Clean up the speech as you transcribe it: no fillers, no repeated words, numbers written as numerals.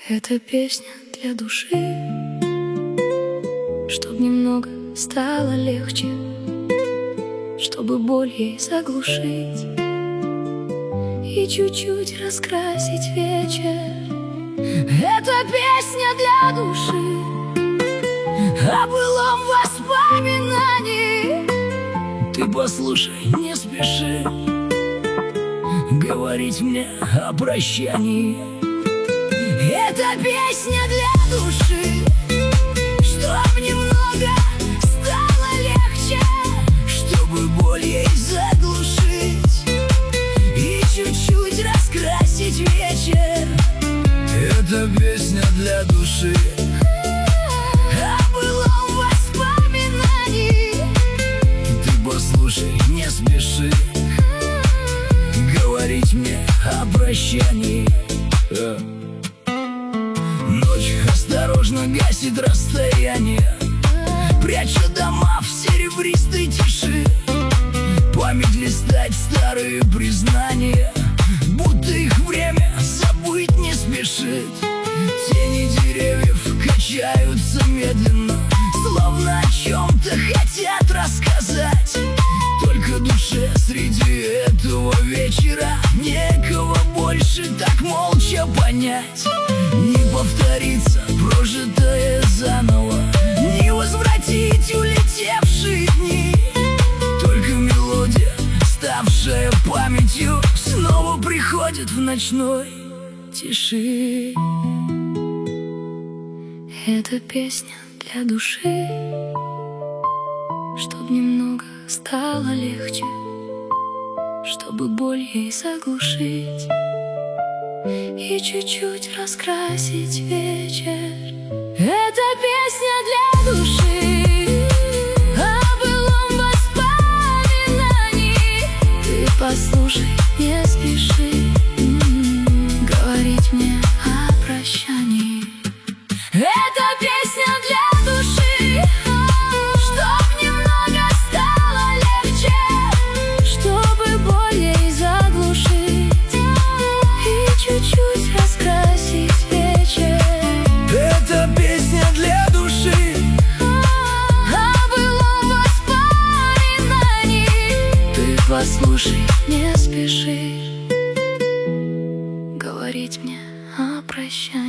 Это песня для души, чтоб немного стало легче, чтобы боль ей заглушить и чуть-чуть раскрасить вечер. Это песня для души о былом воспоминании. Ты послушай, не спеши говорить мне о прощании. Это песня для души, чтоб немного стало легче, чтобы боль ей заглушить и чуть-чуть раскрасить вечер. Это песня для души о былом воспоминании. Ты послушай, не спеши говорить мне о прощании. Ночь осторожно гасит расстояние, пряча дома в серебристой тиши. Память листает старые признания, будто их время забыть не спешит. Тени деревьев качаются медленно, словно о чем-то хотят рассказать. Только душе среди этого вечера некого больше так молча понять. Не повторится прожитое заново, не возвратить улетевшие дни. Только мелодия, ставшая памятью, снова приходит в ночной тиши. Это песня для души, чтоб немного стало легче, чтобы боль ей заглушить и чуть-чуть раскрасить вечер. Это песня для души о былом воспоминании. Ты послушай, не спеши говорить мне о прощании. Это песня для души, чтоб немного стало легче, чтобы боль ей заглушить и чуть-чуть раскрасить вечер. Это песня для души о былом воспоминании. Ты послушай, не спеши говорить мне о прощании.